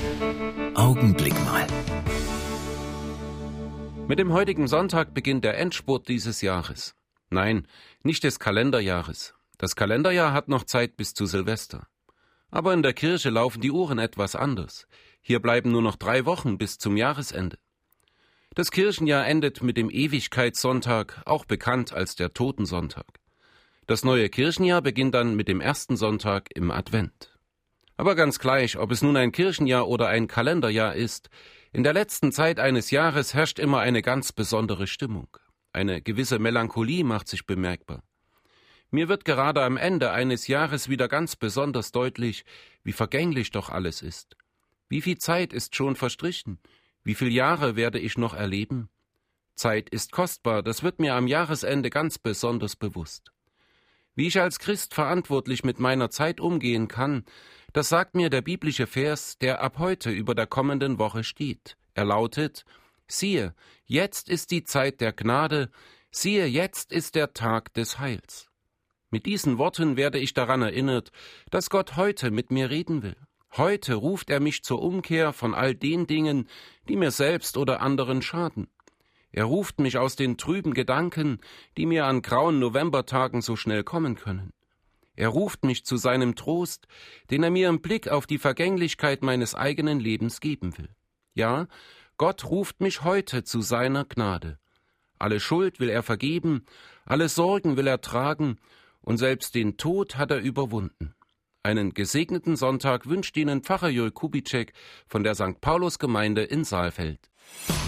Augenblick mal. Mit dem heutigen Sonntag beginnt der Endspurt dieses Jahres. Nein, nicht des Kalenderjahres. Das Kalenderjahr hat noch Zeit bis zu Silvester. Aber in der Kirche laufen die Uhren etwas anders. Hier bleiben nur noch 3 Wochen bis zum Jahresende. Das Kirchenjahr endet mit dem Ewigkeitssonntag, auch bekannt als der Totensonntag. Das neue Kirchenjahr beginnt dann mit dem ersten Sonntag im Advent. Aber ganz gleich, ob es nun ein Kirchenjahr oder ein Kalenderjahr ist, in der letzten Zeit eines Jahres herrscht immer eine ganz besondere Stimmung. Eine gewisse Melancholie macht sich bemerkbar. Mir wird gerade am Ende eines Jahres wieder ganz besonders deutlich, wie vergänglich doch alles ist. Wie viel Zeit ist schon verstrichen? Wie viele Jahre werde ich noch erleben? Zeit ist kostbar, das wird mir am Jahresende ganz besonders bewusst. Wie ich als Christ verantwortlich mit meiner Zeit umgehen kann, das sagt mir der biblische Vers, der ab heute über der kommenden Woche steht. Er lautet: Siehe, jetzt ist die Zeit der Gnade, siehe, jetzt ist der Tag des Heils. Mit diesen Worten werde ich daran erinnert, dass Gott heute mit mir reden will. Heute ruft er mich zur Umkehr von all den Dingen, die mir selbst oder anderen schaden. Er ruft mich aus den trüben Gedanken, die mir an grauen Novembertagen so schnell kommen können. Er ruft mich zu seinem Trost, den er mir im Blick auf die Vergänglichkeit meines eigenen Lebens geben will. Ja, Gott ruft mich heute zu seiner Gnade. Alle Schuld will er vergeben, alle Sorgen will er tragen, und selbst den Tod hat er überwunden. Einen gesegneten Sonntag wünscht Ihnen Pfarrer Jörg Kubitschek von der St. Paulus Gemeinde in Saalfeld.